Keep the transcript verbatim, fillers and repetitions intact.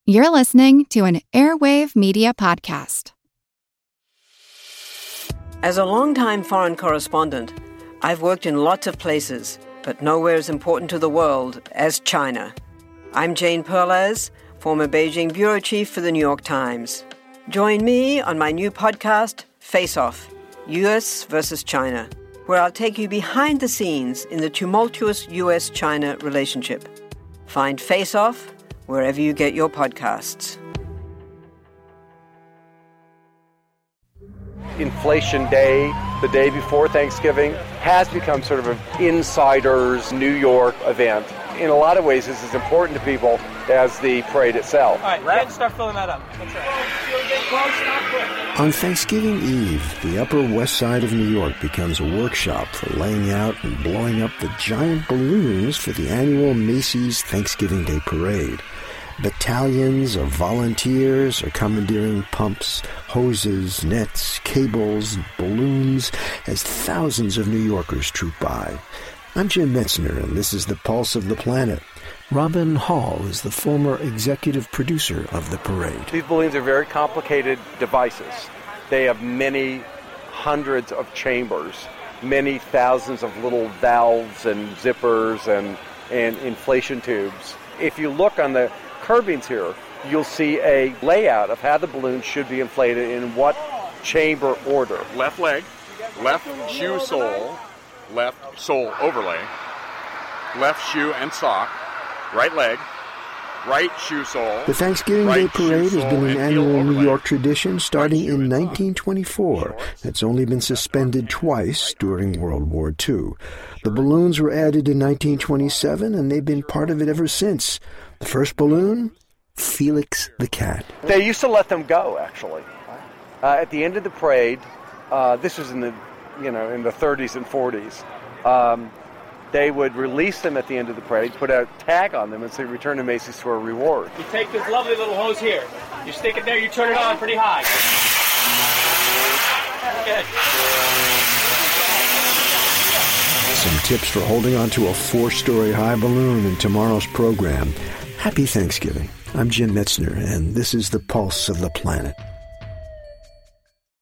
You're listening to an Airwave Media Podcast. As a longtime foreign correspondent, I've worked in lots of places, but nowhere as important to the world as China. I'm Jane Perlez, former Beijing bureau chief for the New York Times. Join me on my new podcast, Face Off, U S versus China, where I'll take you behind the scenes in the tumultuous U S China relationship. Find Face Off wherever you get your podcasts. Inflation Day, the day before Thanksgiving, has become sort of an insider's New York event. In a lot of ways, this is as important to people as the parade itself. All right, let's start filling that up. That's right. On Thanksgiving Eve, the Upper West Side of New York becomes a workshop for laying out and blowing up the giant balloons for the annual Macy's Thanksgiving Day Parade. Battalions of volunteers are commandeering pumps, hoses, nets, cables, balloons as thousands of New Yorkers troop by. I'm Jim Metzner, and this is the Pulse of the Planet. Robin Hall is the former executive producer of the parade. These balloons are very complicated devices. They have many hundreds of chambers, many thousands of little valves and zippers and, and inflation tubes. If you look on the curbings here, you'll see a layout of how the balloon should be inflated in what chamber order. Left leg, left shoe sole, left sole overlay, left shoe and sock, right leg, right shoe sole. The Thanksgiving right Day Parade has been an annual New York tradition starting in nineteen twenty-four. It's only been suspended twice during World War Two. The balloons were added in nineteen twenty-seven, and they've been part of it ever since. The first balloon, Felix the cat. They used to let them go, actually. Uh, at the end of the parade, uh, this was in the, you know, in the thirties and forties. Um, they would release them at the end of the parade, put a tag on them, and say, "Return to Macy's for a reward." You take this lovely little hose here. You stick it there. You turn it on pretty high. Good. Some tips for holding onto a four-story high balloon in tomorrow's program. Happy Thanksgiving. I'm Jim Metzner, and this is the Pulse of the Planet.